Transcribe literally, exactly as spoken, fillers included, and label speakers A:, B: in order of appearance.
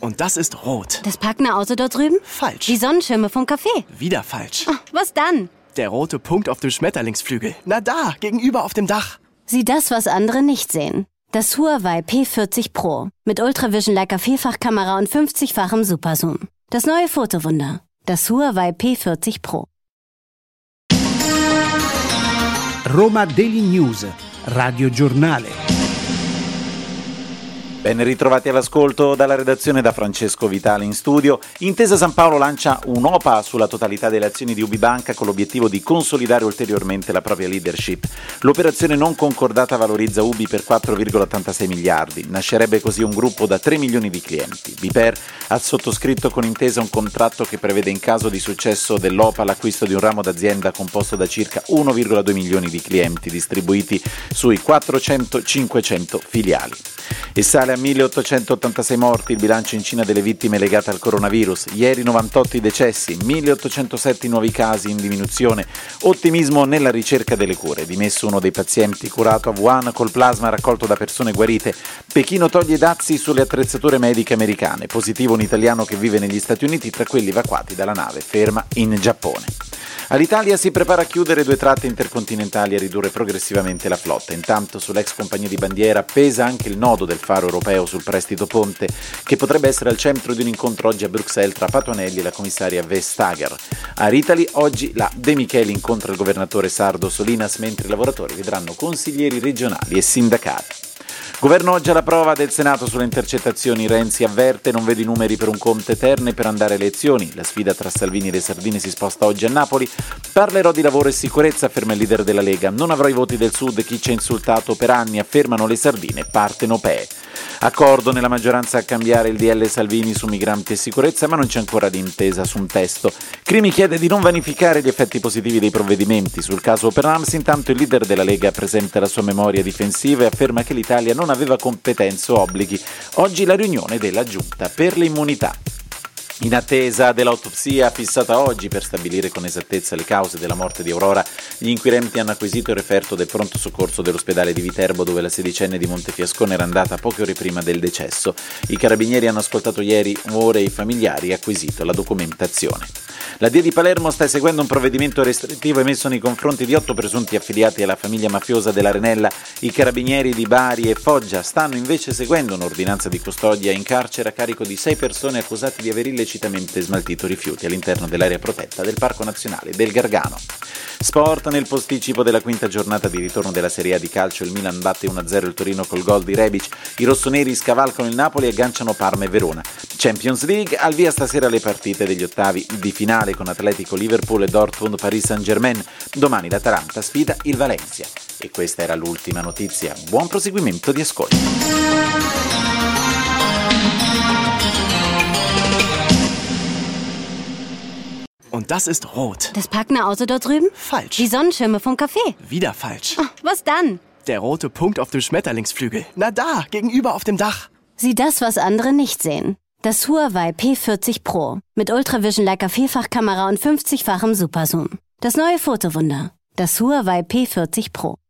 A: Und das ist rot.
B: Das parkende Auto dort drüben?
A: Falsch.
B: Die Sonnenschirme vom Café?
A: Wieder falsch.
B: Oh, was dann?
A: Der rote Punkt auf dem Schmetterlingsflügel. Na da, gegenüber auf dem Dach.
B: Sieh das, was andere nicht sehen. Das Huawei P vierzig Pro. Mit Ultravision Leica Vielfachkamera und fünfzigfachem Superzoom. Das neue Fotowunder. Das Huawei P vierzig Pro.
C: Roma Daily News, radiogiornale.
D: Ben ritrovati all'ascolto dalla redazione, da Francesco Vitali in studio. Intesa San Paolo lancia un'O P A sulla totalità delle azioni di UbiBanca con l'obiettivo di consolidare ulteriormente la propria leadership. L'operazione non concordata valorizza Ubi per quattro virgola ottantasei miliardi. Nascerebbe così un gruppo da tre milioni di clienti. BPER ha sottoscritto con Intesa un contratto che prevede, in caso di successo dell'O P A, l'acquisto di un ramo d'azienda composto da circa uno virgola due milioni di clienti distribuiti sui quattrocento cinquecento filiali. E sale a milleottocentottantasei morti il bilancio in Cina delle vittime legate al coronavirus. Ieri novantotto i decessi, milleottocentosette nuovi casi in diminuzione. Ottimismo nella ricerca delle cure. Dimesso uno dei pazienti curato a Wuhan col plasma raccolto da persone guarite. Pechino toglie i dazi sulle attrezzature mediche americane. Positivo un italiano che vive negli Stati Uniti tra quelli evacuati dalla nave ferma in Giappone. All'Italia si prepara a chiudere due tratte intercontinentali e a ridurre progressivamente la flotta. Intanto sull'ex compagnia di bandiera pesa anche il nodo del faro europeo sul prestito ponte, che potrebbe essere al centro di un incontro oggi a Bruxelles tra Patuanelli e la commissaria Vestager. A Ritali oggi la De Micheli incontra il governatore sardo Solinas, mentre i lavoratori vedranno consiglieri regionali e sindacali. Governo oggi alla prova del Senato sulle intercettazioni. Renzi avverte: non vedo i numeri per un Conte Eterne per andare alle elezioni. La sfida tra Salvini e le sardine si sposta oggi a Napoli. Parlerò di lavoro e sicurezza, afferma il leader della Lega. Non avrò i voti del Sud, chi ci ha insultato per anni, affermano le sardine partenopee. Accordo nella maggioranza a cambiare il D L Salvini su migranti e sicurezza, ma non c'è ancora d'intesa su un testo. Crimi chiede di non vanificare gli effetti positivi dei provvedimenti. Sul caso Open Arms, intanto il leader della Lega presenta la sua memoria difensiva e afferma che l'Italia non aveva competenze o obblighi. Oggi la riunione della Giunta per le immunità. In attesa dell'autopsia fissata oggi per stabilire con esattezza le cause della morte di Aurora, gli inquirenti hanno acquisito il referto del pronto soccorso dell'ospedale di Viterbo, dove la sedicenne di Montefiascone era andata poche ore prima del decesso. I carabinieri hanno ascoltato ieri ore i familiari e acquisito la documentazione. La D I A di Palermo sta eseguendo un provvedimento restrittivo emesso nei confronti di otto presunti affiliati alla famiglia mafiosa dell'Arenella. I carabinieri di Bari e Foggia stanno invece eseguendo un'ordinanza di custodia in carcere a carico di sei persone accusate di aver illecitamente smaltito rifiuti all'interno dell'area protetta del Parco Nazionale del Gargano. Sport: nel posticipo della quinta giornata di ritorno della Serie A di calcio, il Milan batte uno a zero il Torino col gol di Rebic. I rossoneri scavalcano il Napoli e agganciano Parma e Verona. Champions League: al via stasera le partite degli ottavi di finale con Atletico Liverpool e Dortmund Paris Saint-Germain. Domani l'Atalanta sfida il Valencia. E questa era l'ultima notizia. Buon proseguimento di ascolto.
A: Und das ist rot.
B: Das parkende Auto dort drüben?
A: Falsch.
B: Die Sonnenschirme vom Café?
A: Wieder falsch.
B: Oh, was dann?
A: Der rote Punkt auf dem Schmetterlingsflügel. Na da, gegenüber auf dem Dach.
B: Sieh das, was andere nicht sehen. Das Huawei P vierzig Pro. Mit Ultravision Leica Vielfachkamera und fünfzigfachem Superzoom. Das neue Fotowunder. Das Huawei P vierzig Pro.